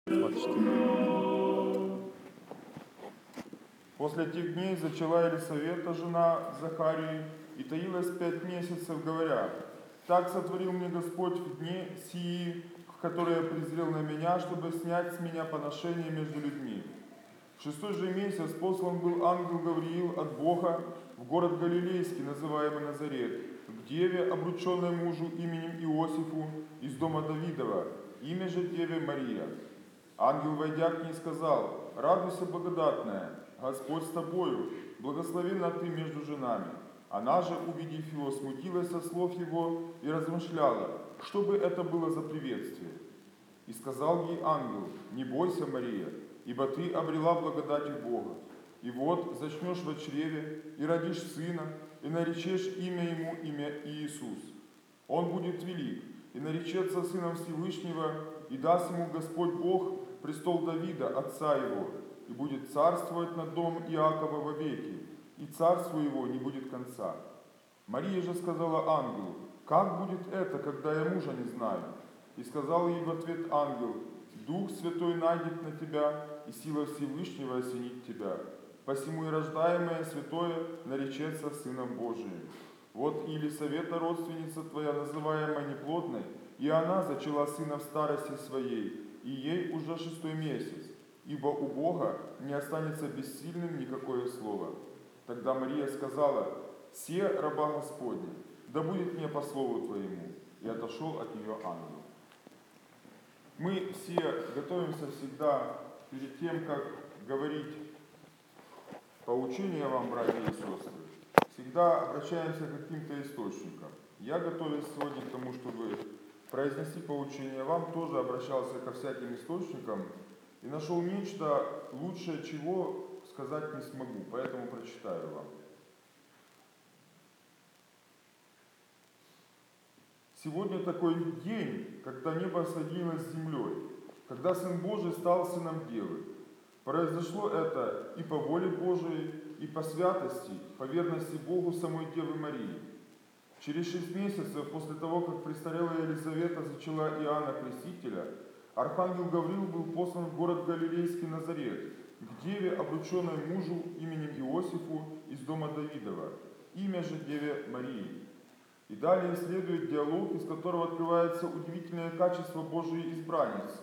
24. После тех дней зачала Елисавета, жена Захарии, и таилась 5 месяцев, говоря: «Так сотворил мне Господь в дни сии, в которые презрел на меня, чтобы снять с меня поношение между людьми». В 6-й же месяц послан был ангел Гавриил от Бога в город Галилейский, называемый Назарет, к деве, обрученной мужу именем Иосифу из дома Давидова, имя же деве Мария. Ангел, войдя к ней, сказал: «Радуйся, благодатная, Господь с тобою, благословенна ты между женами». Она же, увидев его, смутилась со слов его и размышляла, что бы это было за приветствие. И сказал ей ангел: «Не бойся, Мария, ибо ты обрела благодать у Бога. И вот зачнешь во чреве, и родишь сына, и наречешь имя ему имя Иисус. Он будет велик, и наречется сыном Всевышнего, и даст ему Господь Бог престол Давида, отца его, и будет царствовать над домом Иакова вовеки, и царству его не будет конца». Мария же сказала ангелу: «Как будет это, когда я мужа не знаю?» И сказал ей в ответ ангел: «Дух Святой найдет на тебя, и сила Всевышнего осенит тебя. Посему и рождаемое святое наречется Сыном Божиим. Вот и Елисавета, родственница твоя, называемая неплодной, и она зачала сына в старости своей, и ей уже 6-й месяц, ибо у Бога не останется бессильным никакое слово». Тогда Мария сказала: «Се раба Господня, да будет мне по слову твоему». И отошел от нее ангел. Мы все готовимся всегда перед тем, как говорить поучение вам, братья и сестры, всегда обращаемся к каким-то источникам. Я, готовясь сегодня к тому, чтобы произнести поучение вам, тоже обращался ко всяким источникам и нашел нечто лучшее, чего сказать не смогу, поэтому прочитаю вам. Сегодня такой день, когда небо соединилось с землей, когда Сын Божий стал Сыном Девы. Произошло это и по воле Божией, и по святости, по верности Богу самой Девы Марии. Через 6 месяцев после того, как престарелая Елизавета зачала Иоанна Крестителя, архангел Гавриил был послан в город Галилейский Назарет, к деве, обрученной мужу именем Иосифу из дома Давидова, имя же деве Марии. И далее следует диалог, из которого открывается удивительное качество Божией избранницы.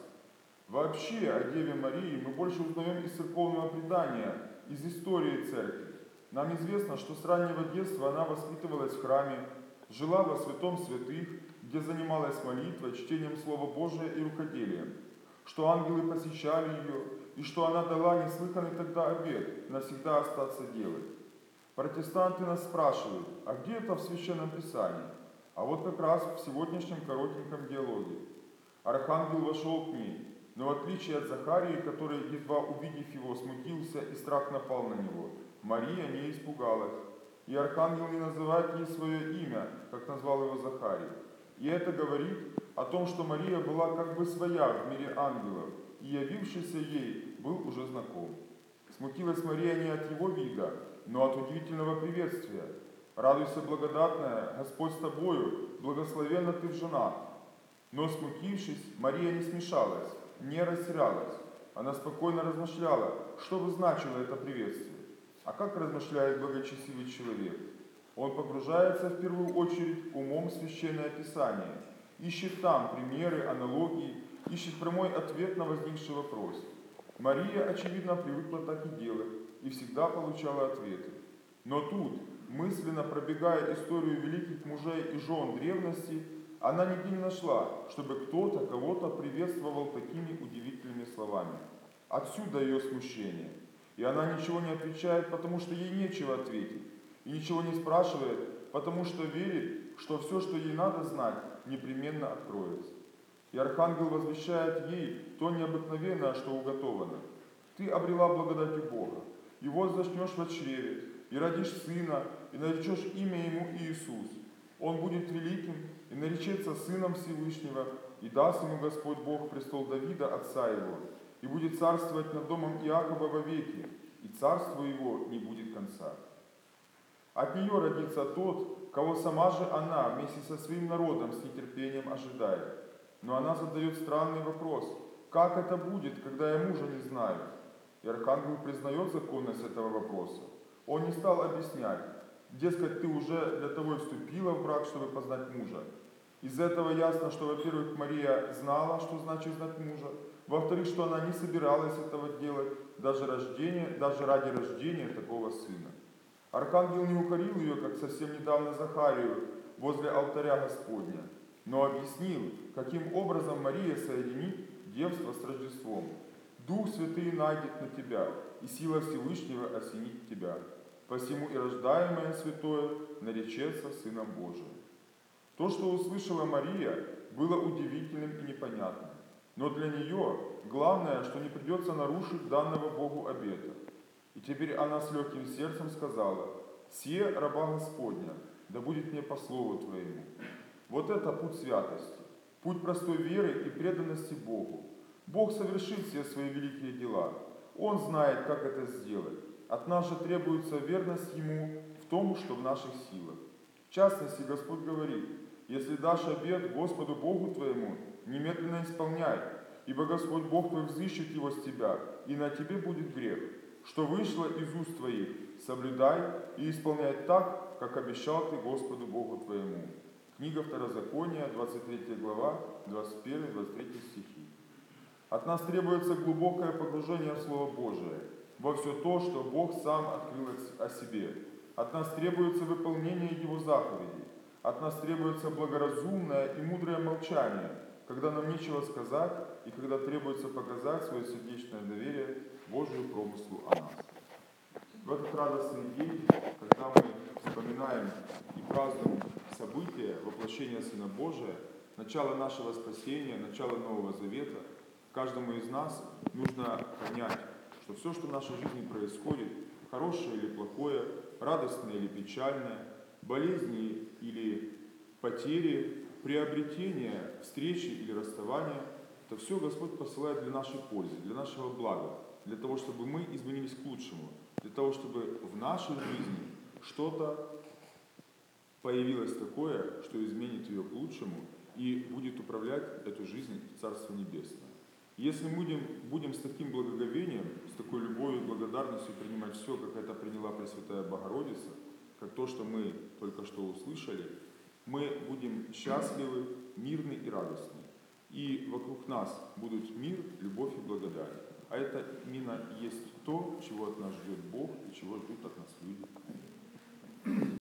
Вообще о Деве Марии мы больше узнаем из церковного предания, из истории церкви. Нам известно, что с раннего детства она воспитывалась в храме, жила во святом святых, где занималась молитвой, чтением Слова Божия и рукоделием, что ангелы посещали ее, и что она дала неслыханный тогда обет навсегда остаться девой. Протестанты нас спрашивают: а где это в Священном Писании? А вот как раз в сегодняшнем коротеньком диалоге. Архангел вошел к ней, но в отличие от Захарии, который, едва увидев его, смутился и страх напал на него, Мария не испугалась. И архангел не называет ей свое имя, как назвал его Захарий. И это говорит о том, что Мария была как бы своя в мире ангелов, и явившийся ей был уже знаком. Смутилась Мария не от его вида, но от удивительного приветствия. «Радуйся, благодатная, Господь с тобою, благословенна ты в женах». Но, смутившись, Мария не смешалась, не растерялась. Она спокойно размышляла, что бы значило это приветствие. А как размышляет благочестивый человек? Он погружается в первую очередь умом в Священное Писание, ищет там примеры, аналогии, ищет прямой ответ на возникший вопрос. Мария, очевидно, привыкла так и делать и всегда получала ответы. Но тут, мысленно пробегая историю великих мужей и жен древности, она нигде не нашла, чтобы кто-то кого-то приветствовал такими удивительными словами. Отсюда ее смущение. И она ничего не отвечает, потому что ей нечего ответить. И ничего не спрашивает, потому что верит, что все, что ей надо знать, непременно откроется. И архангел возвещает ей то необыкновенное, что уготовано. Ты обрела благодать у Бога, и вот зачнешь во чреве, и родишь сына, и наречешь имя ему Иисус. Он будет великим, и наречется Сыном Всевышнего, и даст ему Господь Бог престол Давида, отца его, и будет царствовать над домом Иакова вовеки, и царству его не будет конца. От нее родится тот, кого сама же она вместе со своим народом с нетерпением ожидает. Но она задает странный вопрос: как это будет, когда я мужа не знаю? И архангел признает законность этого вопроса. Он не стал объяснять, дескать, ты уже для того и вступила в брак, чтобы познать мужа. Из этого ясно, что, во-первых, Мария знала, что значит знать мужа, во-вторых, что она не собиралась этого делать, даже ради рождения такого сына. Архангел не укорил ее, как совсем недавно Захарию, возле алтаря Господня, но объяснил, каким образом Мария соединит девство с Рождеством. Дух Святый найдет на тебя, и сила Всевышнего осенит тебя. Посему и рождаемое святое наречется Сыном Божиим. То, что услышала Мария, было удивительным и непонятным. Но для нее главное, что не придется нарушить данного Богу обета. И теперь она с легким сердцем сказала: «Сие раба Господня, да будет мне по слову Твоему». Вот это путь святости, путь простой веры и преданности Богу. Бог совершит все свои великие дела. Он знает, как это сделать. От нас же требуется верность Ему в том, что в наших силах. В частности, Господь говорит: «Если дашь обет Господу Богу твоему, немедленно исполняй, ибо Господь Бог твой взыщет его с тебя, и на тебе будет грех. Что вышло из уст твоих, соблюдай и исполняй так, как обещал ты Господу Богу твоему». Книга Второзакония, 23 глава, 21-23 стихи. От нас требуется глубокое погружение в Слово Божие, во все то, что Бог сам открыл о себе. От нас требуется выполнение Его заповедей. От нас требуется благоразумное и мудрое молчание, когда нам нечего сказать и когда требуется показать свое сердечное доверие Божию промыслу о нас. В этот радостный день, когда мы вспоминаем и празднуем события воплощения Сына Божия, начало нашего спасения, начало Нового Завета, каждому из нас нужно понять, что все, что в нашей жизни происходит, хорошее или плохое, радостное или печальное, болезни или потери, приобретение, встречи или расставания, это все Господь посылает для нашей пользы, для нашего блага, для того, чтобы мы изменились к лучшему, для того, чтобы в нашей жизни что-то появилось такое, что изменит ее к лучшему и будет управлять эту жизнь в Царство Небесное. Если мы будем с таким благоговением, с такой любовью и благодарностью принимать все, как это приняла Пресвятая Богородица, как то, что мы только что услышали, мы будем счастливы, мирны и радостны. И вокруг нас будут мир, любовь и благодать. А это именно есть то, чего от нас ждет Бог и чего ждут от нас люди.